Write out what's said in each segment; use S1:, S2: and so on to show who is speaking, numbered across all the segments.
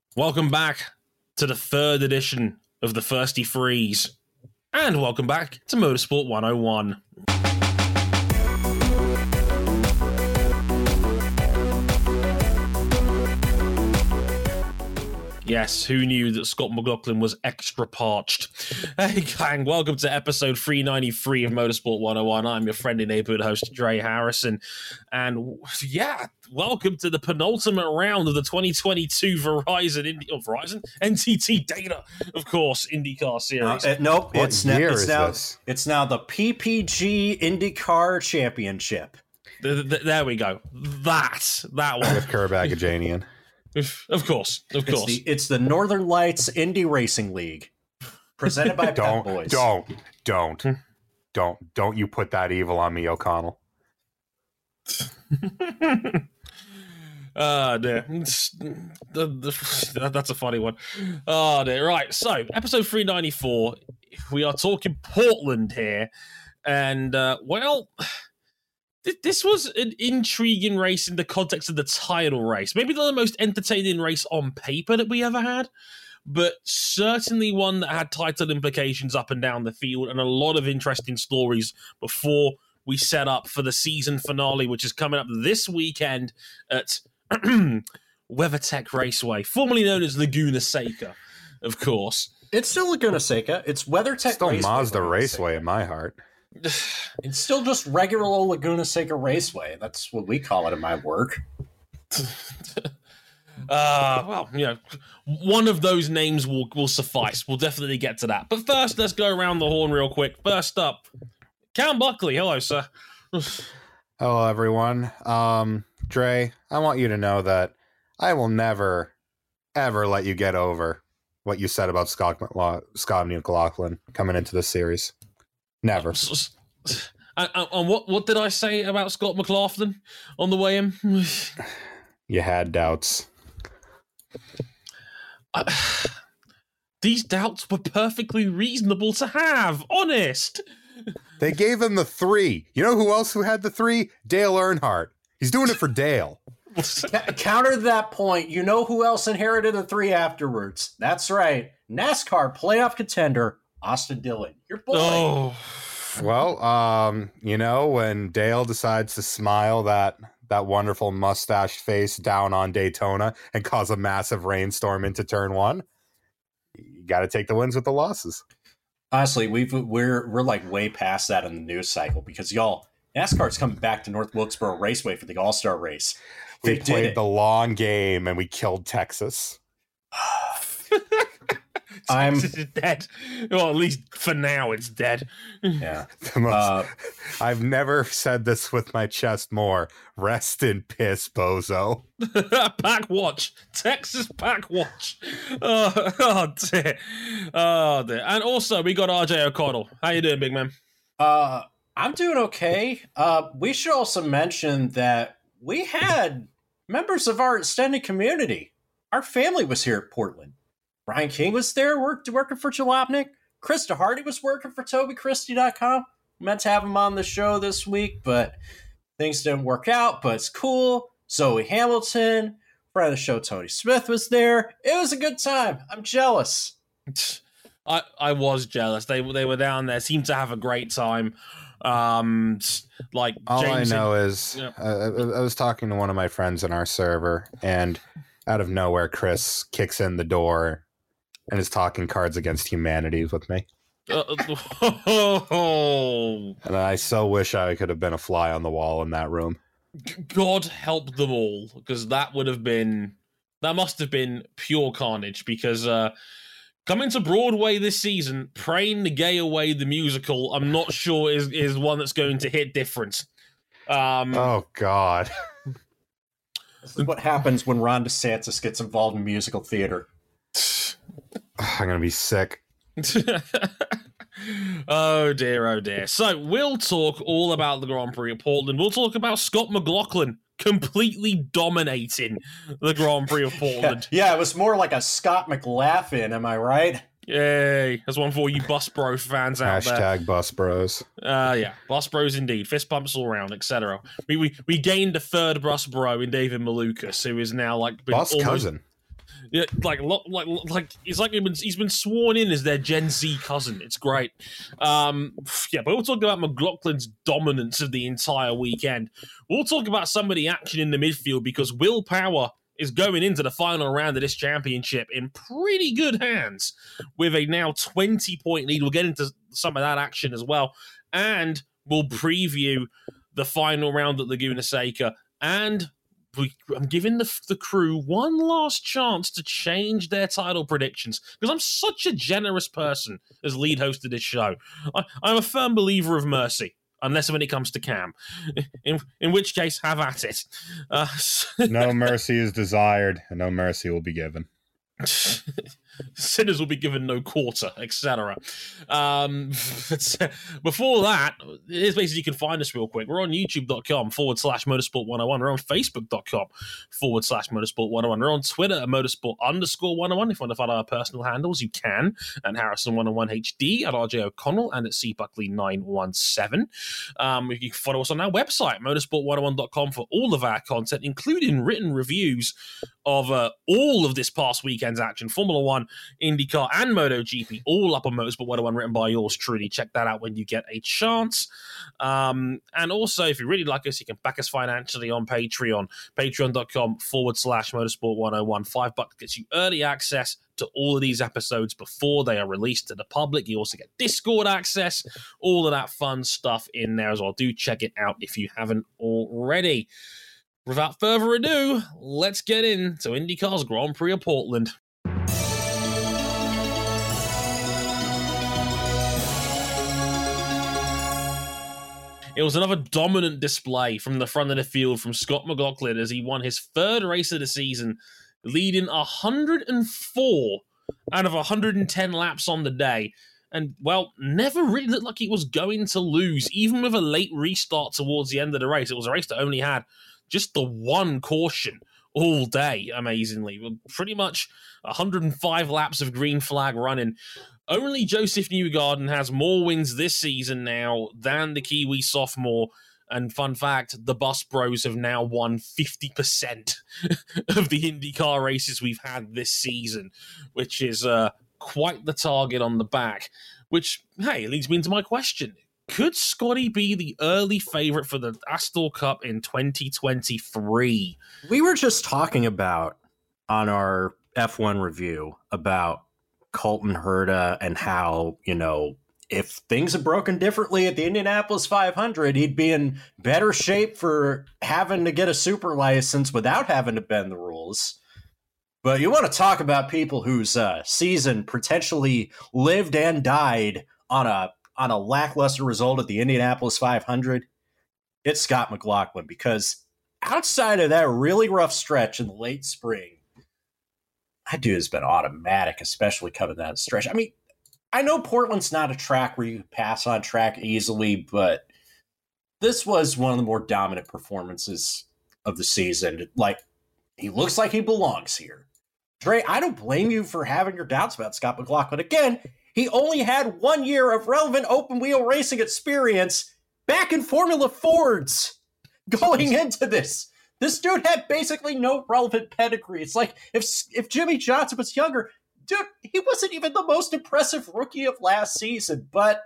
S1: Welcome back to the third edition of the Thirsty Freeze. And welcome back to Motorsport 101. Yes, who knew that Scott McLaughlin was extra parched? Hey gang, welcome to episode 393 of Motorsport 101. I'm your friendly neighborhood host, Dre Harrison. And yeah, welcome to the penultimate round of the 2022 Verizon NTT Data, of course, IndyCar Series.
S2: Nope, it's now
S3: this?
S2: Now the PPG IndyCar Championship.
S1: There we go. That one.
S3: With Kerr Bagajanian.
S1: Of course.
S2: It's the Northern Lights Indy Racing League, presented by Pep Boys.
S3: Don't you put that evil on me, O'Connell.
S1: Dear. That's a funny one. Oh, dear. Right, so episode 394, we are talking Portland here, and, this was an intriguing race in the context of the title race. Maybe not the most entertaining race on paper that we ever had, but certainly one that had title implications up and down the field and a lot of interesting stories before we set up for the season finale, which is coming up this weekend at WeatherTech Raceway, formerly known as Laguna Seca, of course.
S2: It's still Laguna Seca. It's WeatherTech
S3: Still
S2: Raceway.
S3: Mazda Raceway in my heart.
S2: It's still just regular old Laguna Seca Raceway. That's what we call it in my work.
S1: One of those names will suffice. We'll definitely get to that. But first, let's go around the horn real quick. First up, Cam Buckley. Hello, sir.
S3: Hello, everyone. Dre, I want you to know that I will never, ever let you get over what you said about Scott McLaughlin coming into this series. Never.
S1: And what did I say about Scott McLaughlin on the way in?
S3: You had doubts.
S1: These doubts were perfectly reasonable to have. Honest.
S3: They gave him the 3. You know who else who had the 3? Dale Earnhardt. He's doing it for Dale.
S2: Counter that point. You know who else inherited the 3 afterwards? That's right. NASCAR playoff contender Austin Dillon. Your boy.
S1: Oh.
S3: Well, when Dale decides to smile that wonderful mustached face down on Daytona and cause a massive rainstorm into turn 1, you got to take the wins with the losses.
S2: Honestly, we're like way past that in the news cycle because NASCAR's coming back to North Wilkesboro Raceway for the All-Star race.
S3: We played the long game and we killed Texas.
S1: Texas is dead. Well, at least for now, it's dead.
S2: Yeah.
S3: I've never said this with my chest more. Rest in piss, bozo.
S1: Pack watch. Texas pack watch. Oh, dear. Oh, dear. And also, we got RJ O'Connell. How you doing, big man?
S2: I'm doing okay. We should also mention that we had members of our extended community. Our family was here at Portland. Ryan King was there working for Jalopnik. Krista Hardy was working for TobyChristie.com. Meant to have him on the show this week, but things didn't work out, but it's cool. Zoe Hamilton, friend of the show, Tony Smith was there. It was a good time. I'm jealous.
S1: I was jealous. They were down there, seemed to have a great time. All James
S3: I know is I was talking to one of my friends in our server, and out of nowhere, Chris kicks in the door and is talking Cards Against Humanity with me. And I so wish I could have been a fly on the wall in that room.
S1: God help them all, because that must have been pure carnage, because coming to Broadway this season, Praying the Gay Away the musical, I'm not sure is one that's going to hit different.
S3: Oh, God.
S2: This is what happens when Ron DeSantis gets involved in musical theater.
S3: I'm going to be sick.
S1: Oh dear. So we'll talk all about the Grand Prix of Portland. We'll talk about Scott McLaughlin completely dominating the Grand Prix of Portland.
S2: Yeah, it was more like a Scott McLaughlin, am I right?
S1: Yay. There's one for you Bus Bro fans out there.
S3: Hashtag Bus Bros.
S1: Yeah, Bus Bros indeed. Fist pumps all around, etc. We gained a third Bus Bro in David Malukas, who is now like...
S3: Bus cousin.
S1: Yeah, like he's been sworn in as their Gen Z cousin. It's great. Yeah, but we'll talk about McLaughlin's dominance of the entire weekend. We'll talk about some of the action in the midfield because Will Power is going into the final round of this championship in pretty good hands with a now 20-point lead. We'll get into some of that action as well. And we'll preview the final round at Laguna Seca. And I'm giving the crew one last chance to change their title predictions because I'm such a generous person as lead host of this show. I'm a firm believer of mercy. Unless when it comes to Cam, in which case, have at it.
S3: No mercy is desired, and no mercy will be given.
S1: Sinners will be given no quarter, etc. Before that, here's basically you can find us real quick. We're on youtube.com/motorsport101. We're on facebook.com/motorsport101. We're on Twitter at motorsport_101. If you want to follow our personal handles, you can at Harrison101HD, at RJ O'Connell, and at CBuckley917. You can follow us on our website, motorsport101.com, for all of our content, including written reviews of all of this past weekend's action. Formula One, IndyCar, and MotoGP, all up on Motorsport 101, written by yours truly. Check that out when you get a chance. And also, if you really like us, you can back us financially on Patreon, patreon.com/Motorsport 101. $5 gets you early access to all of these episodes before they are released to the public. You also get Discord access, all of that fun stuff in there as well. Do check it out if you haven't already. Without further ado, let's get into IndyCar's Grand Prix of Portland. It was another dominant display from the front of the field from Scott McLaughlin as he won his third race of the season, leading 104 out of 110 laps on the day. And, well, never really looked like he was going to lose, even with a late restart towards the end of the race. It was a race that only had just the one caution all day, amazingly. Pretty much 105 laps of green flag running. Only Joseph Newgarden has more wins this season now than the Kiwi sophomore. And fun fact, the Bus Bros have now won 50% of the IndyCar races we've had this season, which is quite the target on the back. Which, hey, leads me into my question. Could Scotty be the early favorite for the Astor Cup in 2023?
S2: We were just talking about on our F1 review about Colton Herta and how, if things had broken differently at the Indianapolis 500, he'd be in better shape for having to get a super license without having to bend the rules. But you want to talk about people whose season potentially lived and died on a lackluster result at the Indianapolis 500, it's Scott McLaughlin, because outside of that really rough stretch in the late spring, that dude has been automatic, especially coming down the stretch. I mean, I know Portland's not a track where you pass on track easily, but this was one of the more dominant performances of the season. Like, he looks like he belongs here. Dre, I don't blame you for having your doubts about Scott McLaughlin. Again, he only had 1 year of relevant open-wheel racing experience back in Formula Fords going into this. This dude had basically no relevant pedigree. It's like if Jimmy Johnson was younger, dude, he wasn't even the most impressive rookie of last season. But,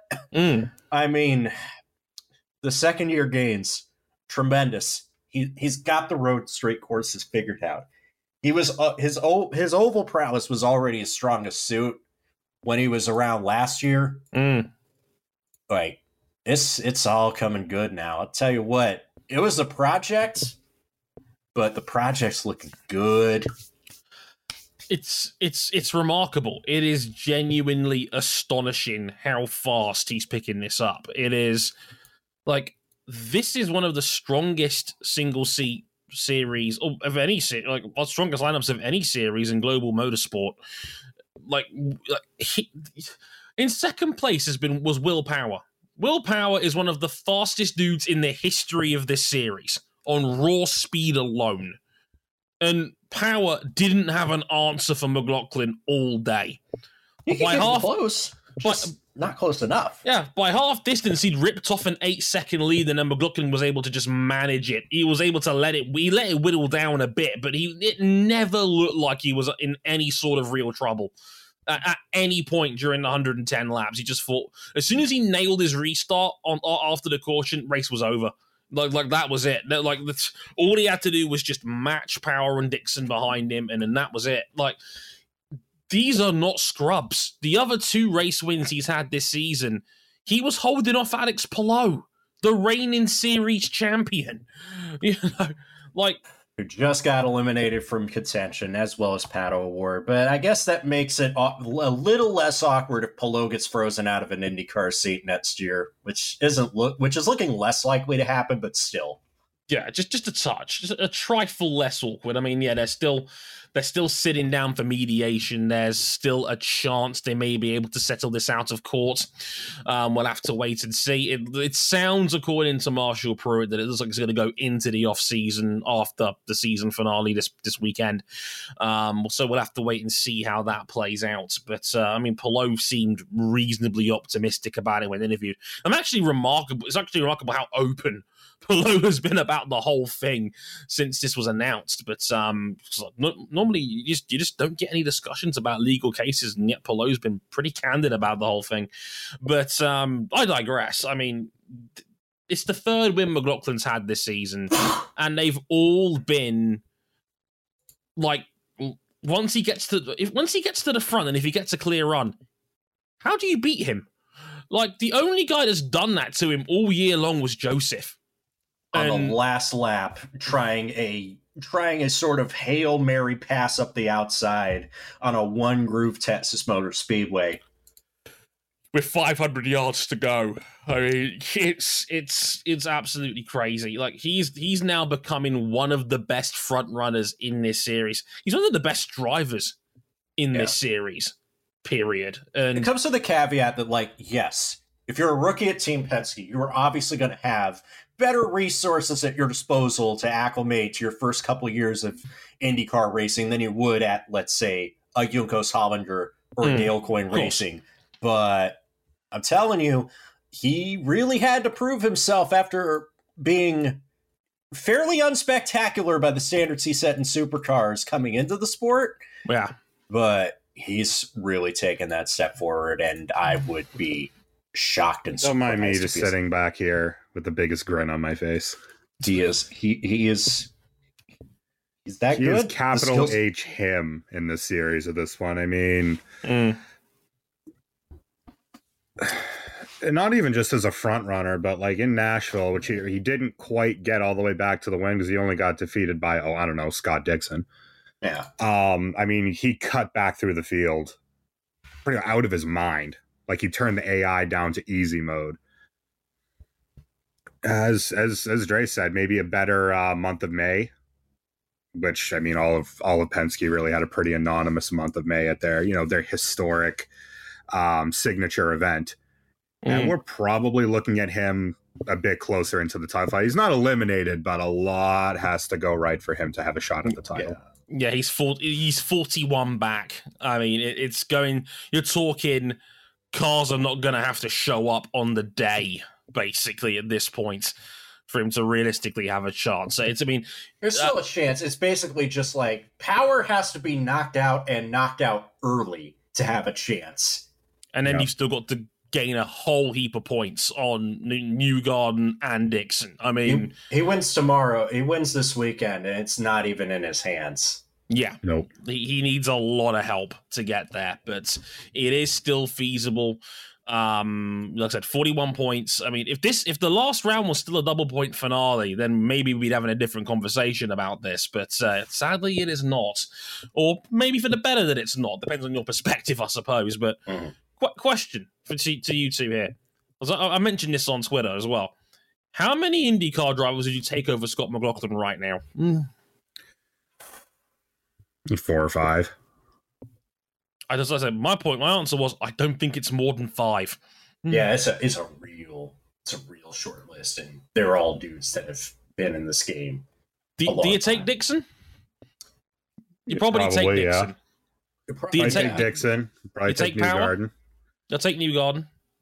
S2: I mean, the second-year gains, tremendous. He's got the road straight courses figured out. He was his oval prowess was already his strongest suit when he was around last year. Like, it's all coming good now. I'll tell you what, it was a project, but the project's looking good.
S1: It's remarkable. It is genuinely astonishing how fast he's picking this up. It is like, this is one of the strongest single seat series of any series, like our strongest lineups of any series in global motorsport. Like in second place was Will Power. Will Power is one of the fastest dudes in the history of this series on raw speed alone. And Power didn't have an answer for McLaughlin all day.
S2: Close. not close enough.
S1: Yeah, by half distance, he'd ripped off an 8-second lead, and then McLaughlin was able to just manage it. He was able to let it whittle down a bit, but it never looked like he was in any sort of real trouble at any point during the 110 laps. He just thought, as soon as he nailed his restart after the caution, race was over. Like that was it. All he had to do was just match Power and Dixon behind him, and then that was it. Like, these are not scrubs. The other 2 race wins he's had this season, he was holding off Alex Palou, the reigning series champion. You know, like,
S2: who just got eliminated from contention, as well as Pato O'Ward. But I guess that makes it a little less awkward if Palou gets frozen out of an IndyCar seat next year, which is looking less likely to happen, but still.
S1: Yeah, just a touch, just a trifle less awkward. I mean, yeah, they're still sitting down for mediation. There's still a chance they may be able to settle this out of court. We'll have to wait and see. It sounds, according to Marshall Pruitt, that it looks like it's going to go into the off season after the season finale this weekend. So we'll have to wait and see how that plays out. But I mean, Palou seemed reasonably optimistic about it when interviewed. It's actually remarkable how open Palou has been about the whole thing since this was announced. But normally you just don't get any discussions about legal cases, and yet Palou's been pretty candid about the whole thing. But I digress. I mean, it's the 3rd win McLaughlin's had this season, and they've all been like, once he gets to the front, and if he gets a clear run, how do you beat him? Like, the only guy that's done that to him all year long was Joseph.
S2: On the last lap, trying a sort of Hail Mary pass up the outside on a one-groove Texas Motor Speedway.
S1: With 500 yards to go. I mean, it's absolutely crazy. Like, he's now becoming one of the best front runners in this series. He's one of the best drivers in this series, period. And
S2: it comes with the caveat that, like, yes, if you're a rookie at Team Penske, you are obviously going to have better resources at your disposal to acclimate to your first couple of years of IndyCar racing than you would at, let's say, a Juncos Hollinger or Dale Coyne Racing. But I'm telling you, he really had to prove himself after being fairly unspectacular by the standards he set in supercars coming into the sport.
S1: Yeah.
S2: But he's really taken that step forward, and I would be shocked and
S3: surprised. Don't mind me just sitting back here with the biggest grin on my face.
S2: He's that
S3: he
S2: good.
S3: Is capital H him in this series at this point. I mean, not even just as a front runner, but like in Nashville, which he didn't quite get all the way back to the win because he only got defeated by Scott Dixon.
S2: Yeah.
S3: I mean, he cut back through the field pretty out of his mind. Like, he turned the AI down to easy mode. As Dre said, maybe a better month of May, which, I mean, all of Penske really had a pretty anonymous month of May at their historic signature event. And we're probably looking at him a bit closer into the title fight. He's not eliminated, but a lot has to go right for him to have a shot at the title.
S1: Yeah, he's 41 back. I mean, it's going. You're talking cars are not going to have to show up on the day, basically, at this point, for him to realistically have a chance. So
S2: there's still a chance. It's basically just like Power has to be knocked out and knocked out early to have a chance.
S1: And then you've still got to gain a whole heap of points on Newgarden and Dixon. I mean,
S2: he wins tomorrow. He wins this weekend, and it's not even in his hands.
S1: Yeah.
S3: Nope.
S1: He needs a lot of help to get there, but it is still feasible. Like I said, 41 points. I mean, if the last round was still a double point finale, then maybe we'd have a different conversation about this. But sadly, it is not. Or maybe for the better that it's not. Depends on your perspective, I suppose. But question to you two here. I mentioned this on Twitter as well. How many IndyCar drivers would you take over Scott McLaughlin right now?
S3: 4 or 5.
S1: I said my answer was I don't think it's more than 5.
S2: Yeah, it's a real short list, and they're all dudes that have been in this game.
S1: Do you take Dixon? You probably take Dixon.
S3: Do you take Dixon? Probably take Newgarden.
S1: I'll take Newgarden.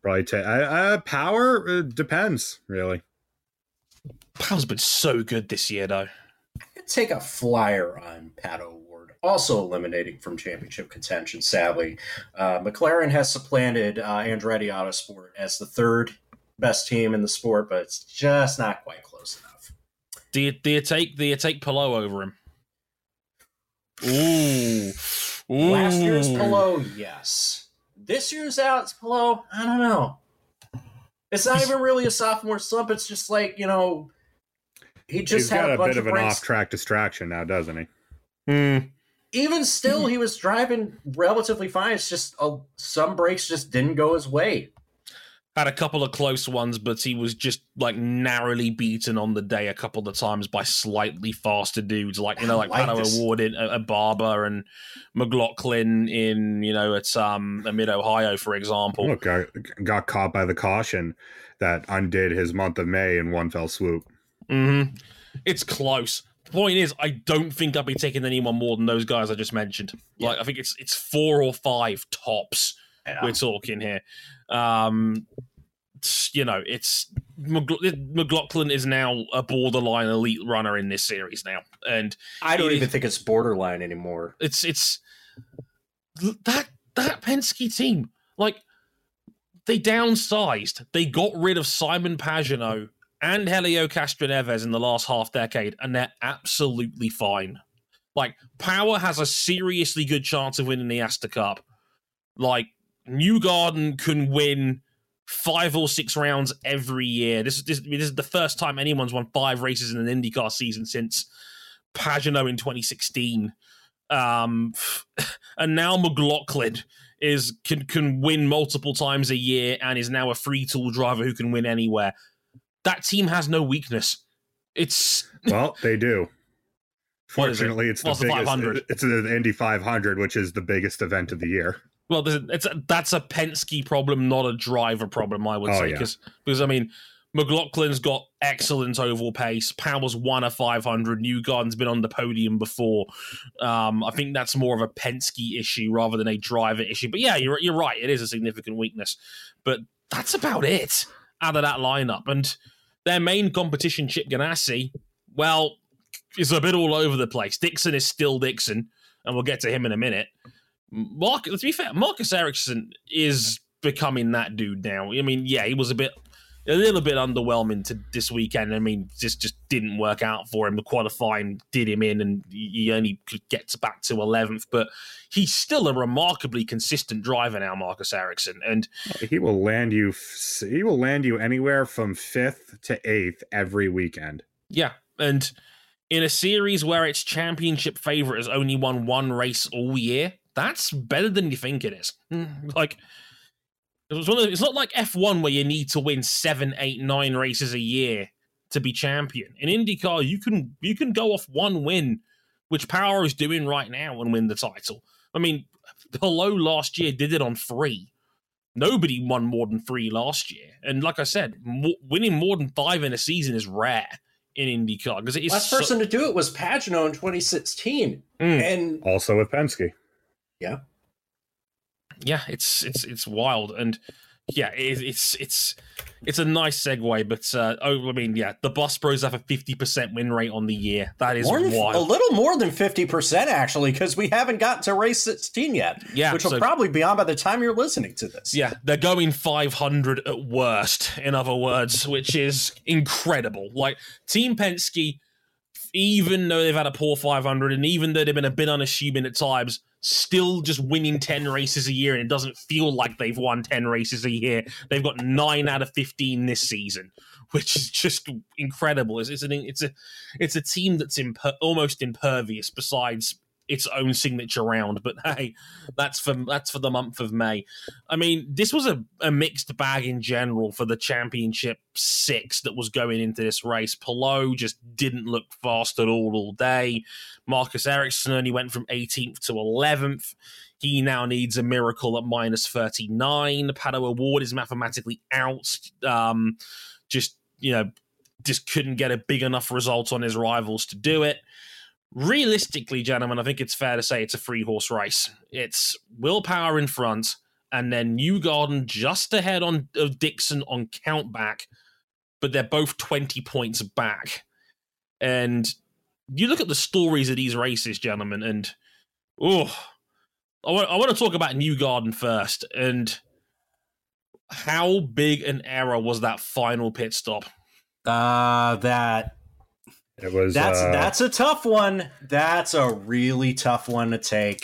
S3: probably take Power. Depends, really.
S1: Power's been so good this year, though.
S2: I'd take a flyer on Pato O'Ward, also eliminating from championship contention, sadly. McLaren has supplanted Andretti Autosport as the third best team in the sport, but it's just not quite close enough.
S1: Do you take Palou over him? Ooh.
S2: Last year's Palou, yes. This year's Alex Palou, I don't know. It's not even really a sophomore slump. It's just like, he just
S3: He's
S2: had
S3: got
S2: a bunch
S3: bit of an
S2: breaks.
S3: off-track distraction now, doesn't he?
S2: Even still, he was driving relatively fine. It's just some breaks just didn't go his way.
S1: Had a couple of close ones, but he was just like narrowly beaten on the day a couple of times by slightly faster dudes, like Pato O'Ward at Barber and McLaughlin in at Mid Ohio, for example.
S3: Look, got caught by the caution that undid his month of May in one fell swoop.
S1: Mm-hmm. It's close. The point is, I don't think I'll be taking anyone more than those guys I just mentioned.
S2: Yeah.
S1: Like, I think it's 4 or 5 tops.
S2: Yeah.
S1: We're talking here. It's McLaughlin is now a borderline elite runner in this series now, and
S2: I don't even think it's borderline anymore.
S1: It's that Penske team, like, they downsized. They got rid of Simon Pagenaud and Helio Castroneves in the last half decade, and they're absolutely fine. Like, Power has a seriously good chance of winning the Astor Cup. Like, Newgarden can win 5 or 6 rounds every year. This is the first time anyone's won 5 races in an IndyCar season since Pagenaud in 2016. And now McLaughlin can win multiple times a year and is now a free tool driver who can win anywhere. That team has no weakness.
S3: Well, they do. Fortunately, it's the
S1: biggest. 500?
S3: It's the Indy 500, which is the biggest event of the year.
S1: Well, that's a Penske problem, not a driver problem, I would say. Because, I mean, McLaughlin's got excellent oval pace. Power's won a 500. Newgarden's been on the podium before. I think that's more of a Penske issue rather than a driver issue. But yeah, you're right. It is a significant weakness. But that's about it out of that lineup. And their main competition, Chip Ganassi, well, is a bit all over the place. Dixon is still Dixon, and we'll get to him in a minute. To be fair, Marcus Ericsson is becoming that dude now. I mean, yeah, he was a little bit underwhelming this weekend. I mean, just didn't work out for him. The qualifying did him in, and he only gets back to 11th. But he's still a remarkably consistent driver now, Marcus Ericsson, and
S3: he will land you. He will land you anywhere from 5th to 8th every weekend.
S1: Yeah, and in a series where its championship favorite has only won 1 race all year, that's better than you think it is. Like, it's not like F1 where you need to win 7, 8, 9 races a year to be champion. In IndyCar, you can go off 1 win, which Power is doing right now, and win the title. I mean, Palou last year did it on 3. Nobody won more than 3 last year. And like I said, winning more than 5 in a season is rare in IndyCar. Because it is
S2: last person to do it was Pagenaud in 2016. And
S3: also with Penske.
S1: Yeah, it's wild, and yeah, it's a nice segue. But I mean, yeah, the Bus Bros have a 50% win rate on the year. That is wild.
S2: A little more than 50% actually, because we haven't gotten to race 16 yet.
S1: Yeah,
S2: which will probably be on by the time you're listening to this.
S1: Yeah, they're going 500 at worst. In other words, which is incredible. Like, Team Penske, even though they've had a poor 500, and even though they've been a bit unassuming at times, still just winning 10 races a year, and it doesn't feel like they've won 10 races a year. They've got 9 out of 15 this season, which is just incredible. It's a team that's almost impervious besides its own signature round. But hey, that's for the month of May. I mean, this was a mixed bag in general for the championship 6 that was going into this race. Palou just didn't look fast at all day. Marcus Ericsson only went from 18th to 11th. He now needs a miracle at minus 39. Pato O'Ward is mathematically out. Just couldn't get a big enough result on his rivals to do it. Realistically, gentlemen, I think it's fair to say it's a 3-horse race. It's Will Power in front, and then Newgarden just ahead of Dixon on countback, but they're both 20 points back. And you look at the stories of these races, gentlemen, and I want to talk about Newgarden first, and how big an error was that final pit stop?
S2: That's a tough one. That's a really tough one to take.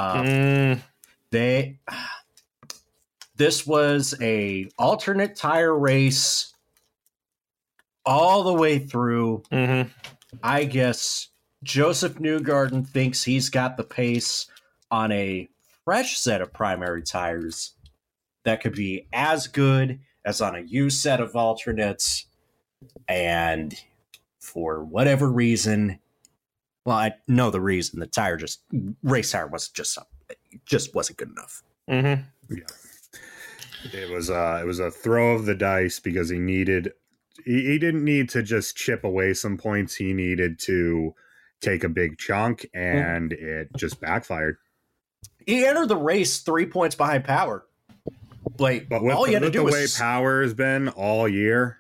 S2: This was a alternate tire race all the way through.
S1: Mm-hmm.
S2: I guess Joseph Newgarden thinks he's got the pace on a fresh set of primary tires that could be as good as on a used set of alternates. And for whatever reason, well, I know the reason, the race tire just wasn't good enough.
S1: Mm-hmm.
S3: Yeah. It was a throw of the dice because he didn't need to just chip away some points. He needed to take a big chunk, and it just backfired.
S2: He entered the race 3 points behind Power. Like,
S3: but with,
S2: all you had to do was
S3: the way Power has been all year.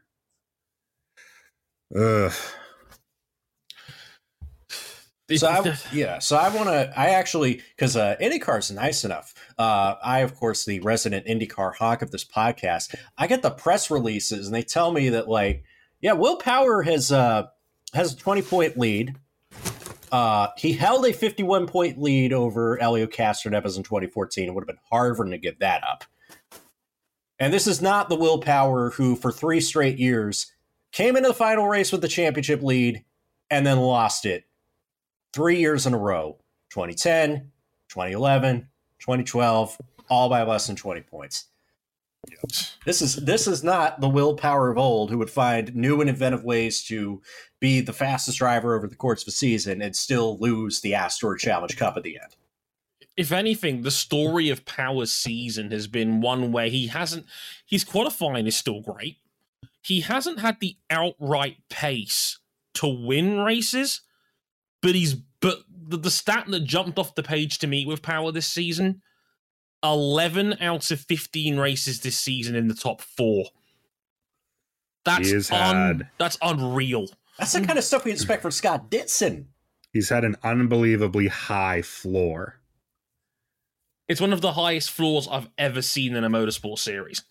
S2: So I want to, because IndyCar's nice enough. I, of course, the resident IndyCar hawk of this podcast, I get the press releases and they tell me that, like, yeah, Will Power has a 20-point lead. He held a 51-point lead over Elio Castroneves in 2014. It would have been hard for him to give that up. And this is not the Will Power who, for 3 straight years, came into the final race with the championship lead and then lost it 3 years in a row. 2010, 2011, 2012, all by less than 20 points.
S3: Yep.
S2: This is not the Will Power of old who would find new and inventive ways to be the fastest driver over the course of a season and still lose the Astor Challenge Cup at the end.
S1: If anything, the story of Power's season has been one where his qualifying is still great. He hasn't had the outright pace to win races, but the stat that jumped off the page to me with Power this season, 11 out of 15 races this season in the top 4. That's unreal.
S2: That's the kind of stuff we expect from Scott Dixon.
S3: He's had an unbelievably high floor.
S1: It's one of the highest floors I've ever seen in a motorsport series.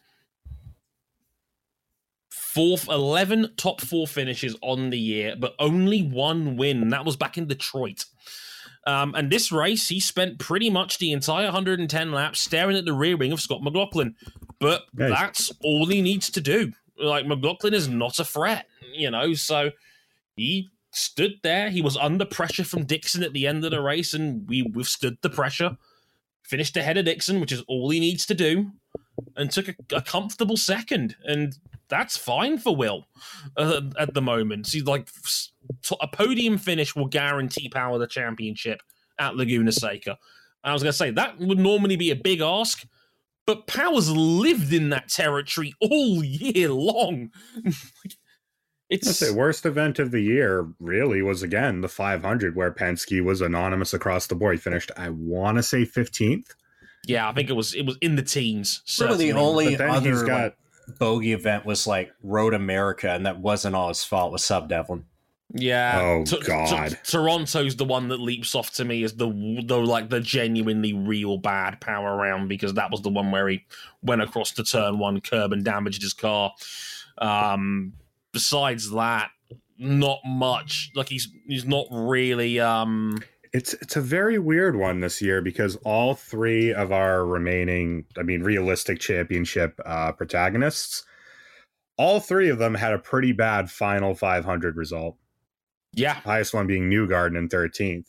S1: 11 top 4 finishes on the year, but only 1 win, and that was back in Detroit. And this race, he spent pretty much the entire 110 laps staring at the rear wing of Scott McLaughlin. But that's all he needs to do. Like, McLaughlin is not a threat, so he stood there. He was under pressure from Dixon at the end of the race, and we withstood the pressure. Finished ahead of Dixon, which is all he needs to do, and took a comfortable second. And that's fine for Will at the moment. He's like, a podium finish will guarantee Power the championship at Laguna Seca. And I was going to say, that would normally be a big ask, but Power's lived in that territory all year long.
S3: It's the worst event of the year, really, was, again, the 500, where Penske was anonymous across the board. He finished, I want to say, 15th.
S1: Yeah, I think it was in the teens.
S2: Certainly. The only other bogey event was like Road America, and that wasn't all his fault. Was Sub Devlin.
S1: Yeah.
S3: Oh God.
S1: Toronto's the one that leaps off to me as the genuinely real bad Power round, because that was the one where he went across the turn 1 curb and damaged his car. Besides that, not much. Like, he's not really.
S3: It's a very weird one this year, because all 3 of our remaining, realistic championship protagonists, all 3 of them had a pretty bad final 500 result.
S1: Yeah,
S3: highest one being Newgarden in 13th.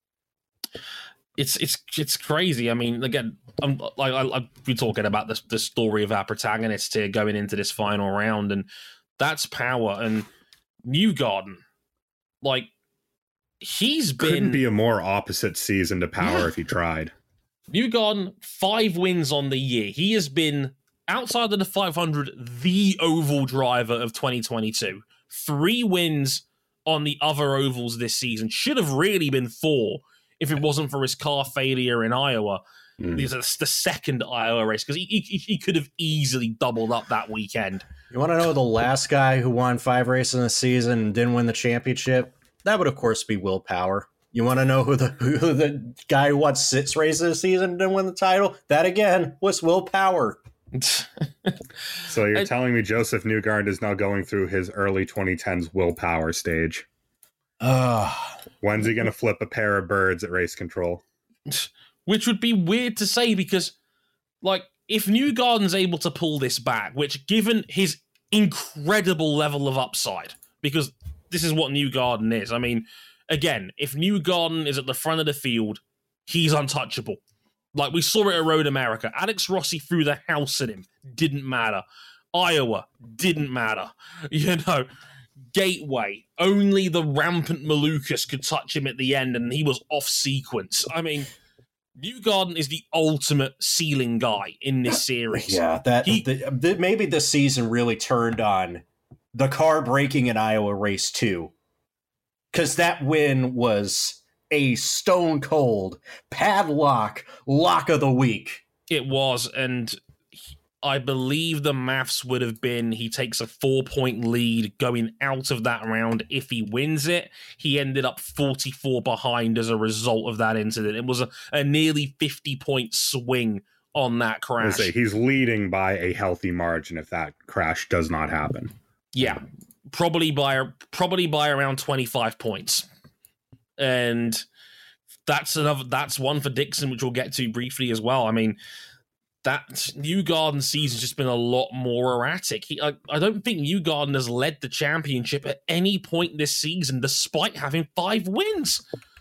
S1: It's crazy. I mean, again, I'll be talking about the story of our protagonists here going into this final round, and that's Power and Newgarden. Like, couldn't
S3: be a more opposite season to Power if he tried.
S1: Newgarden, 5 wins on the year. He has been, outside of the 500, the oval driver of 2022. 3 wins on the other ovals this season. Should have really been 4 if it wasn't for his car failure in Iowa. The second Iowa race, because he could have easily doubled up that weekend.
S2: You want to know the last guy who won 5 races in the season and didn't win the championship? That would, of course, be Will Power. You want to know who the guy who won 6 races this season and didn't win the title? That, again, was Will Power.
S3: So you're telling me Joseph Newgarden is now going through his early 2010s Will Power stage? When's he going to flip a pair of birds at race control?
S1: Which would be weird to say because, like, if Newgarden's able to pull this back, which given his incredible level of upside, because this is what Newgarden is. I mean, again, if Newgarden is at the front of the field, he's untouchable. Like, we saw it at Road America. Alex Rossi threw the house at him. Didn't matter. Iowa. Didn't matter. You know, Gateway. Only the rampant Malukas could touch him at the end, and he was off sequence. I mean, Newgarden is the ultimate ceiling guy in this series.
S2: Yeah, maybe this season really turned on the car breaking in Iowa race 2. Because that win was a stone cold padlock lock of the week.
S1: It was, and I believe the maths would have been he takes a 4-point lead going out of that round. If he wins it, he ended up 44 behind as a result of that incident. It was a nearly 50-point swing on that crash.
S3: He's leading by a healthy margin if that crash does not happen.
S1: Yeah, probably by around 25 points. And that's one for Dixon, which we'll get to briefly as well. I mean, that Newgarden season's just been a lot more erratic. I don't think Newgarden has led the championship at any point this season, despite having 5 wins.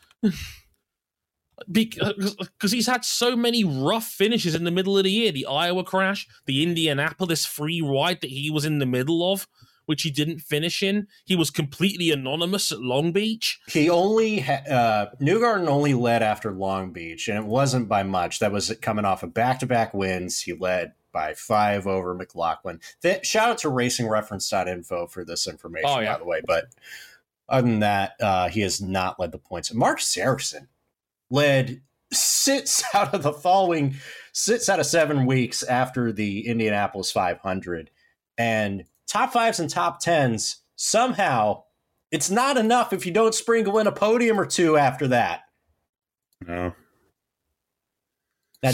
S1: Because he's had so many rough finishes in the middle of the year. The Iowa crash, the Indianapolis free ride that he was in the middle of, which he didn't finish in. He was completely anonymous at Long Beach.
S2: Newgarden only led after Long Beach, and it wasn't by much. That was coming off of back-to-back wins. He led by 5 over McLaughlin. Shout out to RacingReference.info for this information, by the way. But other than that, he has not led the points. Mark Saracen sits out of 7 weeks after the Indianapolis 500, and top 5s and top 10s, somehow, it's not enough if you don't sprinkle in a podium or 2 after that.
S3: No.
S2: Now,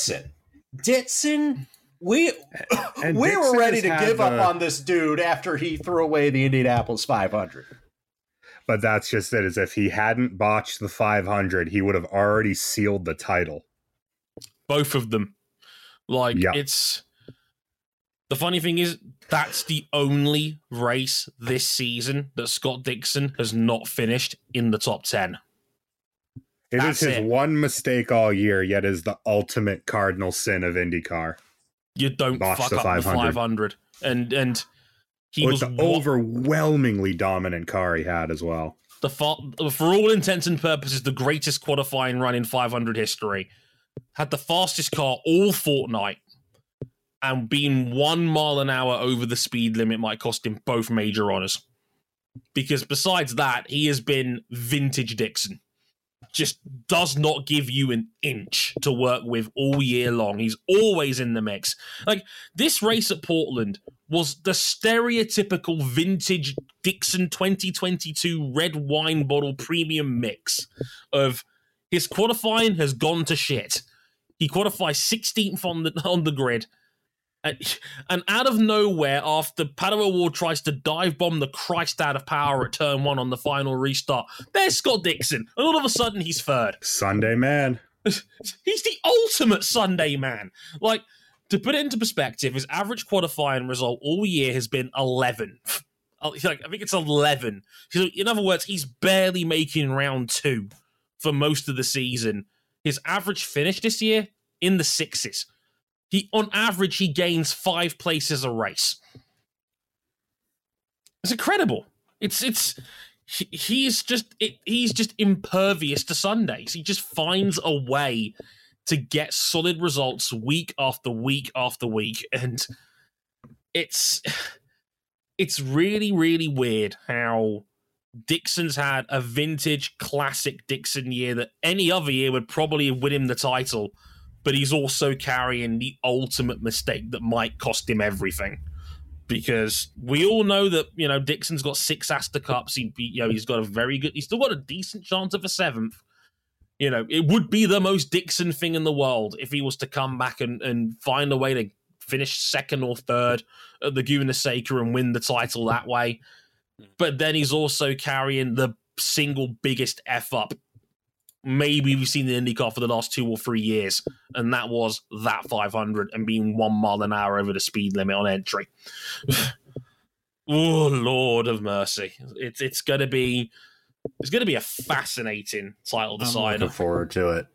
S2: Ditson, we were ready to give up on this dude after he threw away the Indianapolis 500.
S3: But that's just it. As if he hadn't botched the 500, he would have already sealed the title.
S1: Both of them. It's... The funny thing is, that's the only race this season that Scott Dixon has not finished in the top 10.
S3: It is his one mistake all year, yet is the ultimate cardinal sin of IndyCar.
S1: You don't fuck up the 500. And he was
S3: the overwhelmingly dominant car he had as well.
S1: For all intents and purposes, the greatest qualifying run in 500 history. Had the fastest car all fortnight. And being 1 mile an hour over the speed limit might cost him both major honors. Because besides that, he has been vintage Dixon. Just does not give you an inch to work with all year long. He's always in the mix. Like, this race at Portland was the stereotypical vintage Dixon 2022 red wine bottle premium mix of his qualifying has gone to shit. He qualifies 16th on the grid. And out of nowhere, after Pato O'Ward tries to dive bomb the Christ out of power at turn 1 on the final restart, there's Scott Dixon, and all of a sudden he's third.
S3: Sunday man.
S1: He's the ultimate Sunday man. Like, to put it into perspective, his average qualifying result all year has been 11. I think it's 11. So in other words, he's barely making round 2 for most of the season. His average finish this year, in the 6s. On average, he gains 5 places a race. It's incredible. He's just impervious to Sundays. He just finds a way to get solid results week after week after week, and it's really, really weird how Dixon's had a vintage classic Dixon year that any other year would probably win him the title. but he's also carrying the ultimate mistake that might cost him everything. Because we all know that, Dixon's got 6 Astor Cups. He's got he's still got a decent chance of a 7th. It would be the most Dixon thing in the world if he was to come back and find a way to finish 2nd or 3rd at Laguna Seca and win the title that way. But then he's also carrying the single biggest F up maybe we've seen the IndyCar for the last 2 or 3 years, and that was that 500 and being 1 mile an hour over the speed limit on entry. Oh, Lord of mercy. It's gonna be a fascinating title decider.
S2: I'm looking forward to it.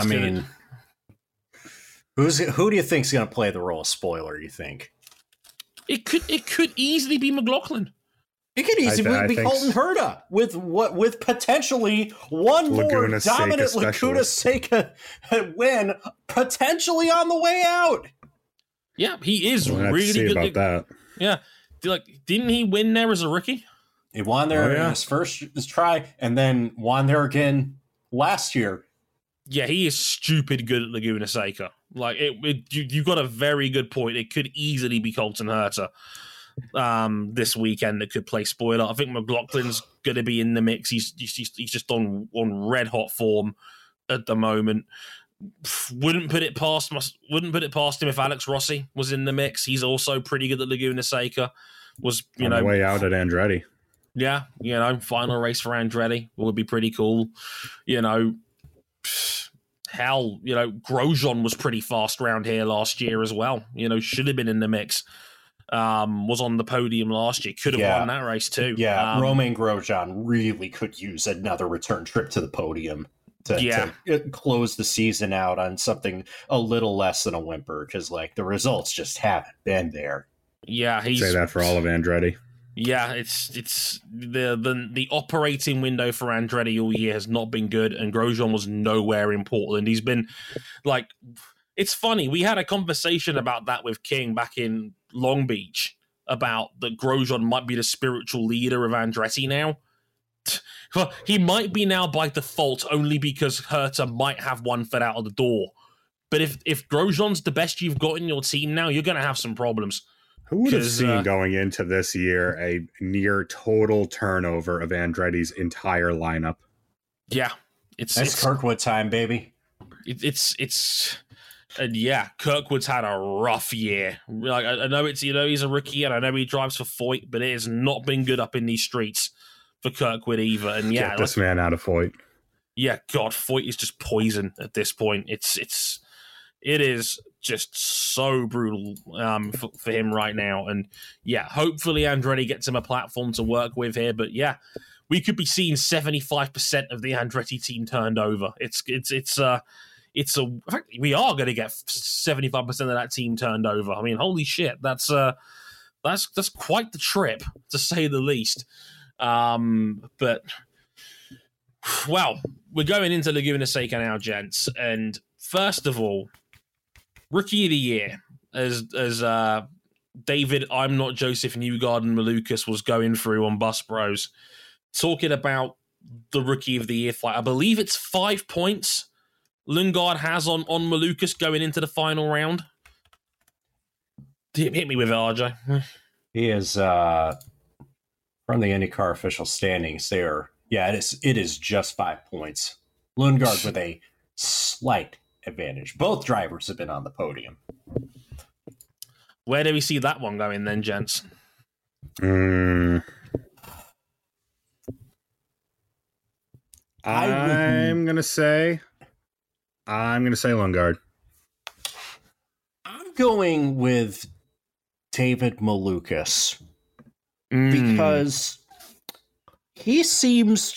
S2: Who do you think's going to play the role of spoiler, you think?
S1: It could easily be McLaughlin.
S2: It could easily be Colton Herta with potentially one more dominant Laguna Seca win potentially on the way out.
S1: Yeah, he is really good
S3: about that.
S1: Yeah, didn't he win there as a rookie?
S2: He won there in his first try, and then won there again last year.
S1: Yeah, he is stupid good at Laguna Seca. You got a very good point. It could easily be Colton Herta this weekend that could play spoiler. I think McLaughlin's going to be in the mix. He's just on red hot form at the moment. Wouldn't put it past him if Alex Rossi was in the mix. He's also pretty good at Laguna Seca. Was on
S3: the way out at Andretti.
S1: Yeah, final race for Andretti would be pretty cool. Hell, Grosjean was pretty fast around here last year as well. Should have been in the mix. Was on the podium last year. Could have won that race too.
S2: Yeah, Romain Grosjean really could use another return trip to the podium to close the season out on something a little less than a whimper, because the results just haven't been there.
S1: Yeah,
S3: say that for all of Andretti.
S1: Yeah, it's the operating window for Andretti all year has not been good, and Grosjean was nowhere in Portland. He's been it's funny. We had a conversation about that with King back in Long Beach about that Grosjean might be the spiritual leader of Andretti now. Well, he might be now by default only because Herta might have one foot out of the door. But if Grosjean's the best you've got in your team now, you're going to have some problems.
S3: Who would have seen going into this year a near total turnover of Andretti's entire lineup?
S1: Yeah,
S2: it's Kirkwood time, baby.
S1: Kirkwood's had a rough year. I know he's a rookie, and I know he drives for Foyt, but it has not been good up in these streets for Kirkwood either. And
S3: get this man out of Foyt.
S1: Yeah, God, Foyt is just poison at this point. It is just so brutal for him right now. And hopefully Andretti gets him a platform to work with here. But we could be seeing 75% of the Andretti team turned over. In fact, we are going to get 75% of that team turned over. I mean, holy shit, that's quite the trip, to say the least. But we're going into Laguna Seca now, gents. And first of all, Rookie of the Year, as David, I'm Not Joseph Newgarden Malukas was going through on Bus Bros, talking about the Rookie of the Year fight. I believe it's 5 points Lundgaard has on Malukas going into the final round. Hit me with it, RJ.
S2: He is from the IndyCar official standings there. Yeah, it is just 5 points. Lundgaard with a slight advantage. Both drivers have been on the podium.
S1: Where do we see that one going then, gents?
S3: I'm gonna say Lundgaard.
S2: I'm going with David Malukas because he seems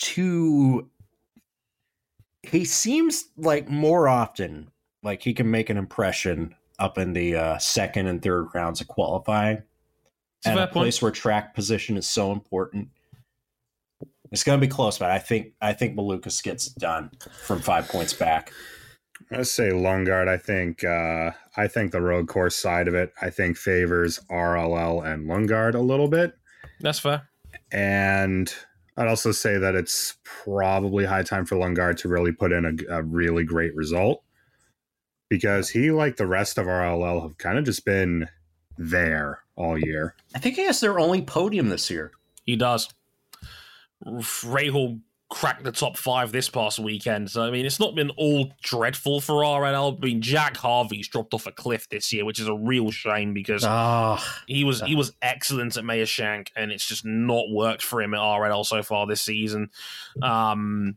S2: like more often like he can make an impression up in the second and third rounds of qualifying. And a place where track position is so important. It's going to be close, but I think Malukas gets it done from 5 points back.
S3: I say Lundgaard. I think the road course side of it, favors RLL and Lundgaard a little bit.
S1: That's fair.
S3: And I'd also say that it's probably high time for Lundgaard to really put in a really great result. because he, like the rest of our LL, have kind of just been there all year.
S2: I think he has their only podium this year.
S1: He does. Rahal cracked the top 5 this past weekend. So, I mean, it's not been all dreadful for RNL. I mean, Jack Harvey's dropped off a cliff this year, which is a real shame because he was excellent at Mayor Shank, and it's just not worked for him at RNL so far this season. I'm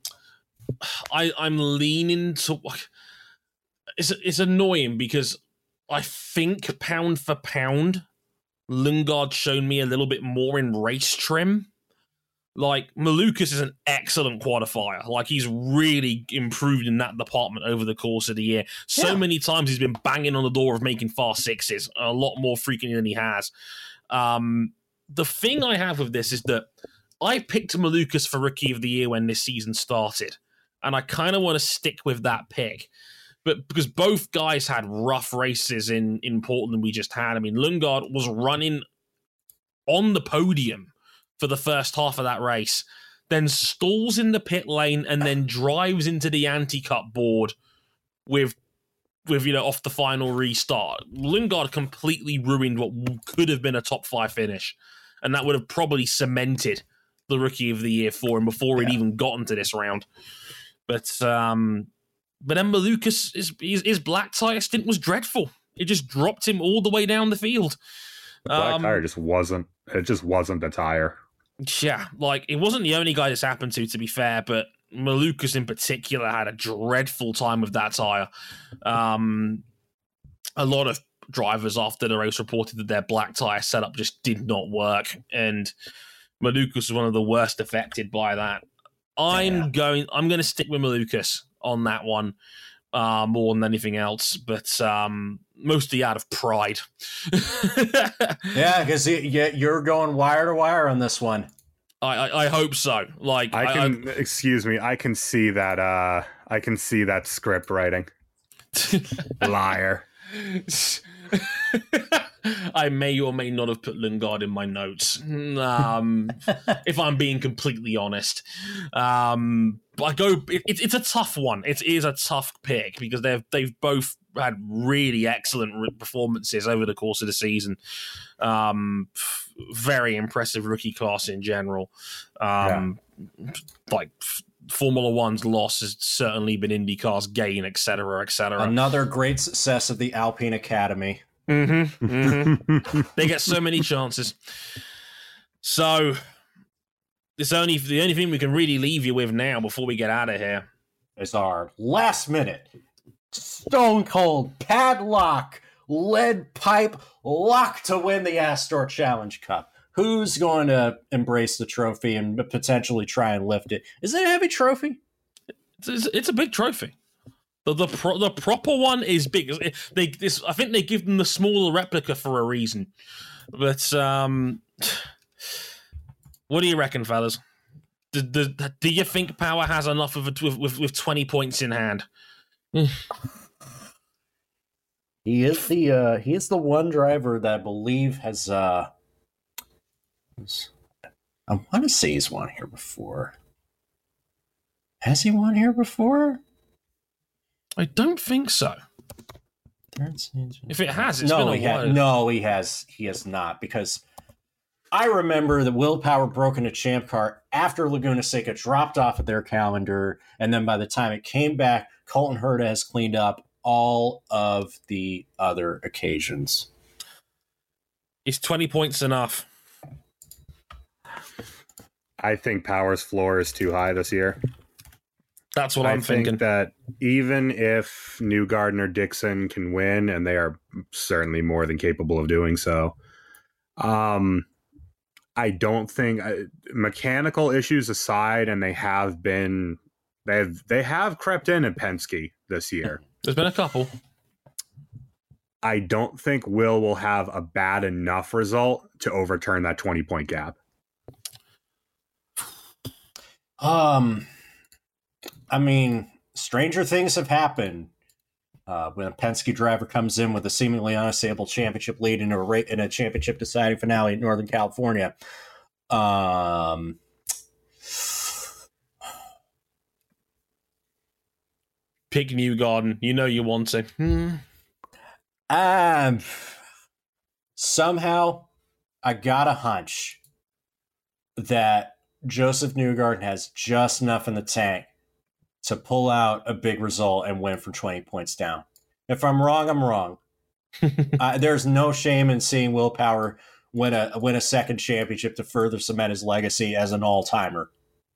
S1: leaning to... It's annoying because I think pound for pound, Lundgaard's shown me a little bit more in race trim. Like, Malukas is an excellent qualifier. Like, he's really improved in that department over the course of the year. So many times he's been banging on the door of making fast sixes, a lot more frequently than he has. The thing I have with this is that I picked Malukas for Rookie of the Year when this season started, and I kind of want to stick with that pick. But because both guys had rough races in Portland we just had. I mean, Lundgaard was running on the podium for the first half of that race, then stalls in the pit lane and then drives into the anti-cut board with off the final restart. Lundgaard completely ruined what could have been a top 5 finish, and that would have probably cemented the Rookie of the Year for him before he'd even gotten to this round. But then Malukas, his black tire stint was dreadful. It just dropped him all the way down the field.
S3: The black tire just wasn't the tire.
S1: Yeah, like, it wasn't the only guy this happened to be fair, but Malukas in particular had a dreadful time with that tire. A lot of drivers after the race reported that their black tire setup just did not work, and Malukas was one of the worst affected by that. I'm going to stick with Malukas on that one more than anything else, but mostly out of pride.
S2: Yeah, because you're going wire to wire on this one.
S1: I hope so. Like,
S3: excuse me, I can see that. I can see that script writing. Liar.
S1: I may or may not have put Lundgaard in my notes, if I'm being completely honest. It's a tough one. It is a tough pick because they've both had really excellent performances over the course of the season. Very impressive rookie class in general. Like, Formula One's loss has certainly been IndyCar's gain, etc., etc.
S2: Another great success of the Alpine Academy.
S1: Mm-hmm, mm-hmm. They get so many chances. So the only thing we can really leave you with now before we get out of here
S2: is our last minute stone cold padlock lead pipe lock to win the Astor Challenge Cup. Who's going to embrace the trophy and potentially try and lift it? Is it a heavy trophy?
S1: It's a big trophy. The proper one is big. I think they give them the smaller replica for a reason. But what do you reckon, fellas? Do you think Power has enough of it with 20 points in hand?
S2: He is the one driver that I believe has I want to say he's won here before. Has he won here before?
S1: I don't think so. If it has, it's been a while.
S2: No, he has not, because I remember that Will Power broke into Champ Car after Laguna Seca dropped off of their calendar, and then by the time it came back, Colton Herta has cleaned up all of the other occasions.
S1: Is 20 points enough?
S3: I think Power's floor is too high this year.
S1: That's what I'm thinking.
S3: I think that even if Newgarden or Dixon can win, and they are certainly more than capable of doing so, I don't think, mechanical issues aside, and they have crept in at Penske this year.
S1: There's been a couple.
S3: I don't think will have a bad enough result to overturn that 20-point gap.
S2: I mean, stranger things have happened. When a Penske driver comes in with a seemingly unassailable championship lead in a championship deciding finale in Northern California.
S1: Pick Newgarden. You know you want to.
S2: Somehow, I got a hunch that Joseph Newgarden has just enough in the tank to pull out a big result and win from 20 points down. If I'm wrong, I'm wrong. There's no shame in seeing Will Power win a second championship to further cement his legacy as an all-timer.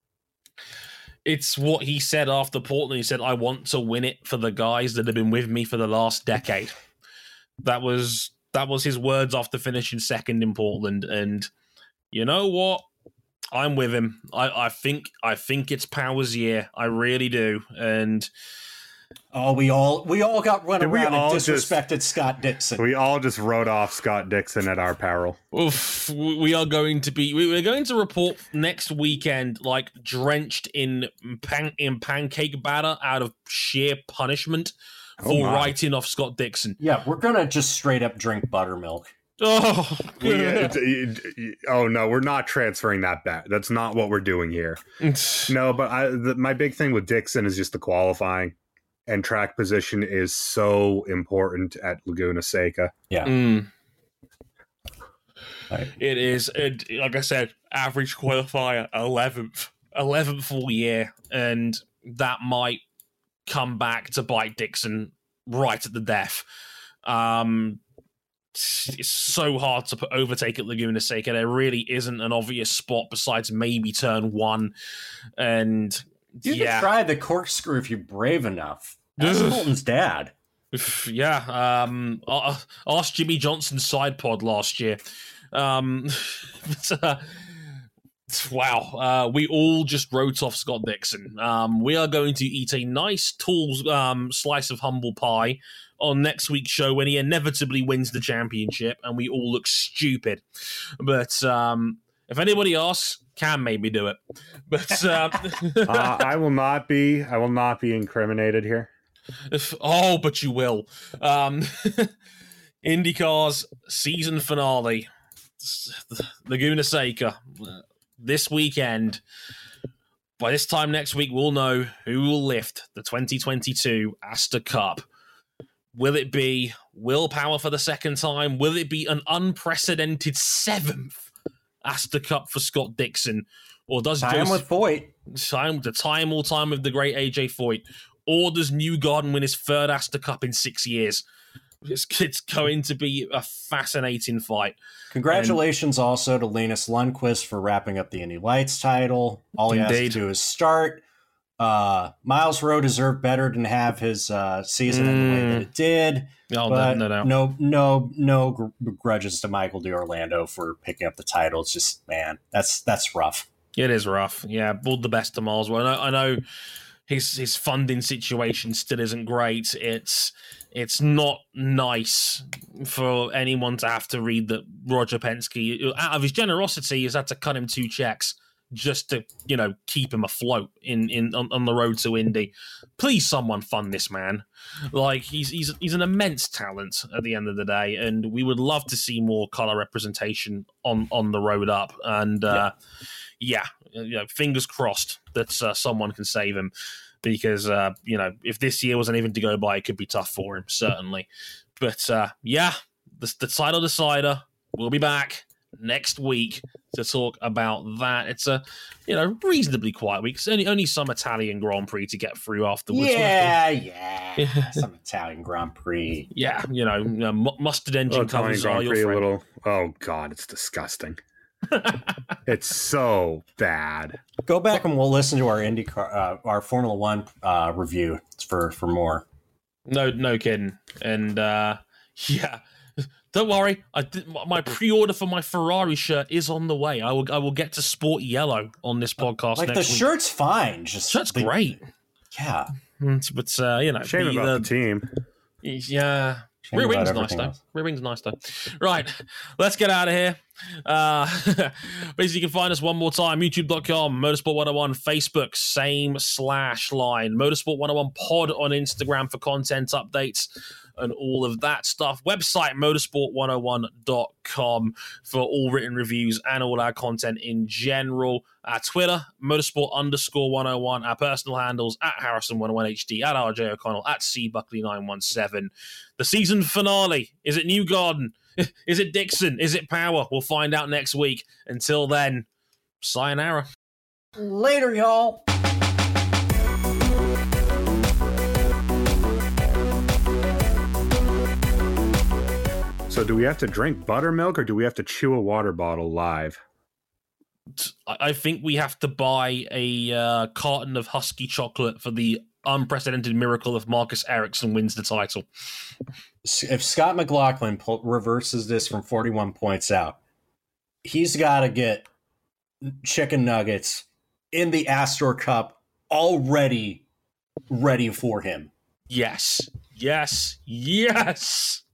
S1: It's what he said after Portland. He said, I want to win it for the guys that have been with me for the last decade. That was his words after finishing second in Portland. And you know what? I'm with him. I think it's Power's year. I really do. And
S2: we all got run around and disrespected Scott Dixon.
S3: We all just wrote off Scott Dixon at our peril.
S1: Oof, we're going to report next weekend like drenched in pancake batter out of sheer punishment for writing off Scott Dixon.
S2: Yeah, we're gonna just straight up drink buttermilk.
S1: Oh,
S3: no, we're not transferring that bet. That's not what we're doing here. No, but my big thing with Dixon is just the qualifying, and track position is so important at Laguna Seca.
S2: Yeah.
S1: Right. It is. Like I said, average qualifier 11th full year, and that might come back to bite Dixon right at the death. It's so hard to overtake at Laguna Seca. There really isn't an obvious spot besides maybe turn one. And
S2: you can try the corkscrew if you're brave enough. That's Colton's dad.
S1: Yeah. Ask Jimmy Johnson's side pod last year. Wow. We all just wrote off Scott Dixon. We are going to eat a nice tall slice of humble pie on next week's show when he inevitably wins the championship and we all look stupid. But if anybody asks, Cam made me do it. But
S3: I will not be incriminated here.
S1: But you will. IndyCar's season finale, Laguna Seca, this weekend. By this time next week, we'll know who will lift the 2022 Astor Cup. Will it be Will Power for the second time? Will it be an unprecedented 7th Astor Cup for Scott Dixon? Or does
S2: with Foyt?
S1: Time with the great AJ Foyt? Or does Newgarden win his 3rd Astor Cup in 6 years? It's going to be a fascinating fight.
S2: Congratulations also to Linus Lundqvist for wrapping up the Indy Lights title. All he has to do is start. Miles Rowe deserved better than have his season in the way that it did. No grudges to Michael D'Orlando for picking up the title. It's just, man, that's rough.
S1: It is rough. Yeah, all the best to Miles Rowe. I know his funding situation still isn't great. It's not nice for anyone to have to read that Roger Penske, out of his generosity, has had to cut him 2 checks just to, keep him afloat on the road to Indy. Please, someone fund this man. Like, he's an immense talent at the end of the day, and we would love to see more color representation on the road up. And fingers crossed that someone can save him. Because, if this year was anything to go by, it could be tough for him, certainly. But, the title decider will be back next week to talk about that. It's a, reasonably quiet week. It's only some Italian Grand Prix to get through afterwards.
S2: Yeah. Some Italian Grand Prix.
S1: Yeah, mustard engine covers are your friend.
S3: Oh, God, it's disgusting. It's so bad.
S2: Go back and we'll listen to our IndyCar, our Formula One review for more.
S1: No kidding. And don't worry. My pre-order for my Ferrari shirt is on the way. I will get to sport yellow on this podcast.
S2: Like
S1: next
S2: the
S1: week.
S2: Shirt's fine.
S1: Shirt's great.
S2: Yeah,
S3: but shame about the team.
S1: Yeah. Rear wing's nice though. Rear wing's nice though. Right, let's get out of here. Basically, you can find us one more time, youtube.com, Motorsport 101, Facebook, same /line, Motorsport 101 pod on Instagram for content updates. and all of that stuff. Website motorsport101.com for all written reviews and all our content in general. Our Twitter, motorsport_101. Our personal handles at Harrison101HD, at RJ O'Connell, at CBuckley917. The season finale. Is it Newgarden? Is it Dixon? Is it Power? We'll find out next week. Until then, sayonara.
S2: Later, y'all.
S3: So do we have to drink buttermilk or do we have to chew a water bottle live?
S1: I think we have to buy a carton of Husky chocolate for the unprecedented miracle of Marcus Ericsson wins the title.
S2: If Scott McLaughlin reverses this from 41 points out, he's got to get chicken nuggets in the Astor Cup already ready for him.
S1: Yes. Yes. Yes.